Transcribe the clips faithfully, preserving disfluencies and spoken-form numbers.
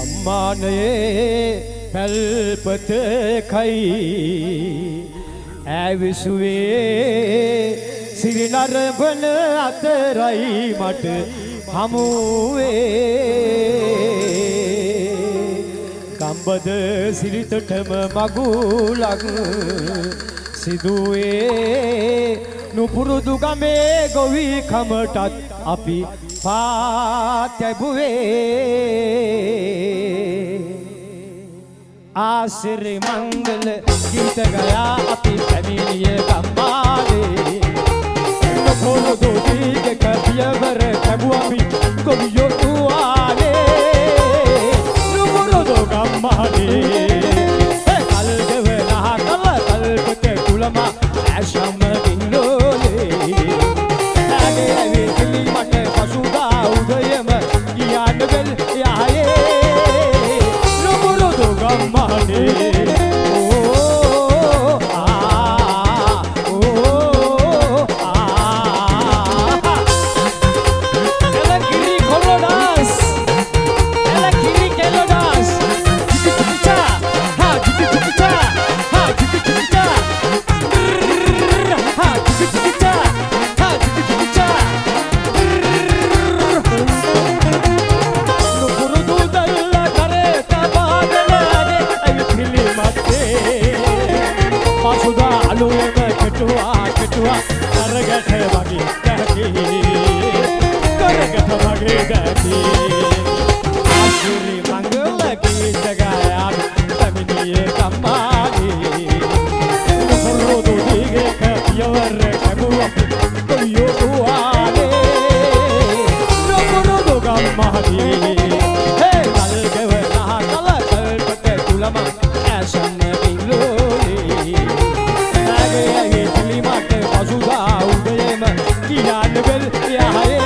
ගම්මානයේ පැල්පතකයි ඇවිසුවේ සිරිනරඹන අතරයි මට හමුවේ කම්බද සිරිතටම මගුලක් සිදුවේ නුපුරුදු ගමේ ගොවි කමටත් අපි පාත් ලැබුවේ ආසිරි මංගල ගීත ගයා අපි පැමිණිය ගම්මානේ නුපුරුදු දීගක පියවර ලැබුව අපි ගොවියෝ තුවානේ නුපුරුදු ගම්මානේ කල් ගෙවලා කල කල්පතේ කුලම ඇෂම ආසිරි මංගල ගීත ගයා පැමිණියේ ගම්මානේ නුපුරුදු දීගක පියවර ලැබුව ගොවියෝ තුවානේ නුපුරුදු ගම්මානේ හේ කල් ගෙවලා කල කල්පතේ කුලම ඇසන්න බින්ලෝනේ ආගේ ආගේ පිළිමට පසුදා උදයම කියන්න බෙල් යහේ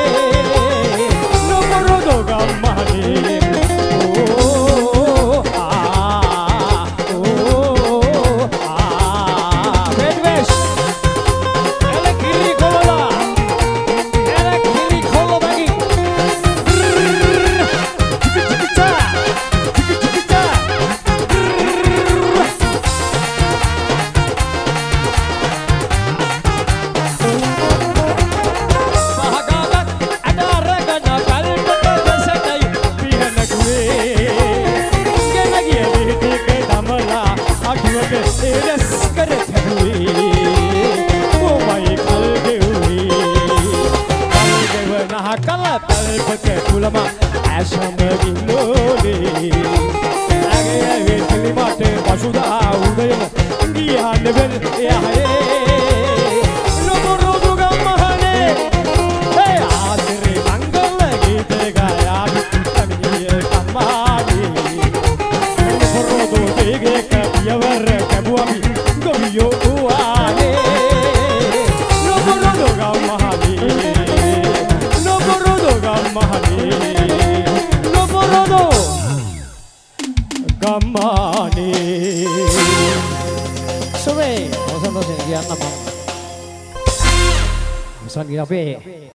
Sobe, vamos a seguir andando. Vamos a seguir a ver.